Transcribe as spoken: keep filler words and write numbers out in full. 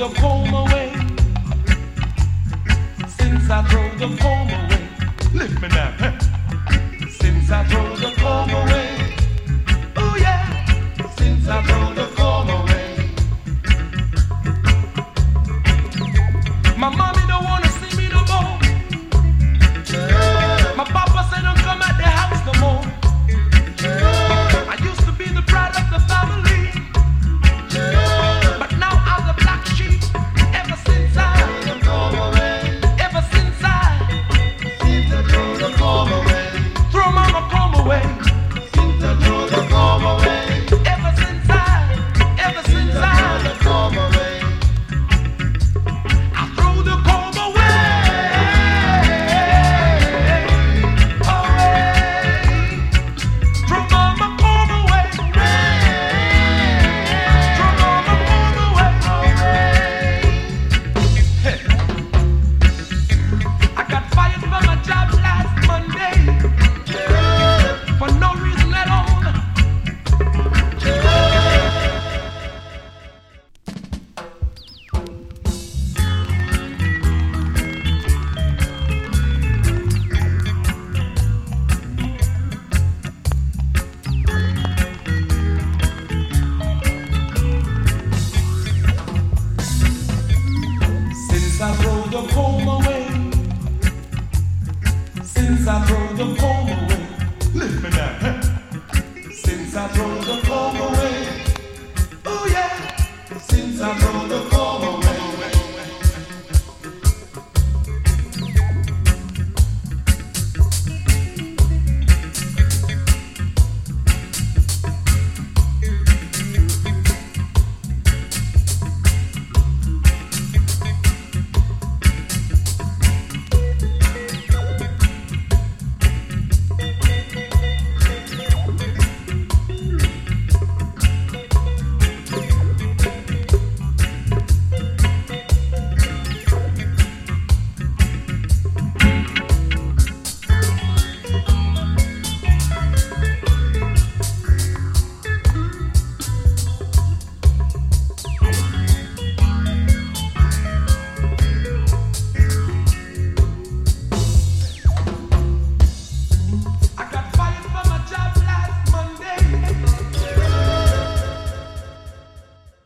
the comb away, since I throw the comb away, lift me now. Huh? Since I throw the comb away, oh yeah, since I throw the comb away. My mommy don't wanna see me no more. My papa said don't come at the house no more. I used to be the pride of the family, but now I'm the black sheep. Ever since I, ever since I, throw the comb away, throw mama comb away, since I throw the comb away. Ever since I, ever since I, the comb away, I throw the comb away, away. Throw mama comb away, throw mama comb away, away. Hey. I got fired from my job last Monday for no reason at all. Since I throw the comb away, since I throw the comb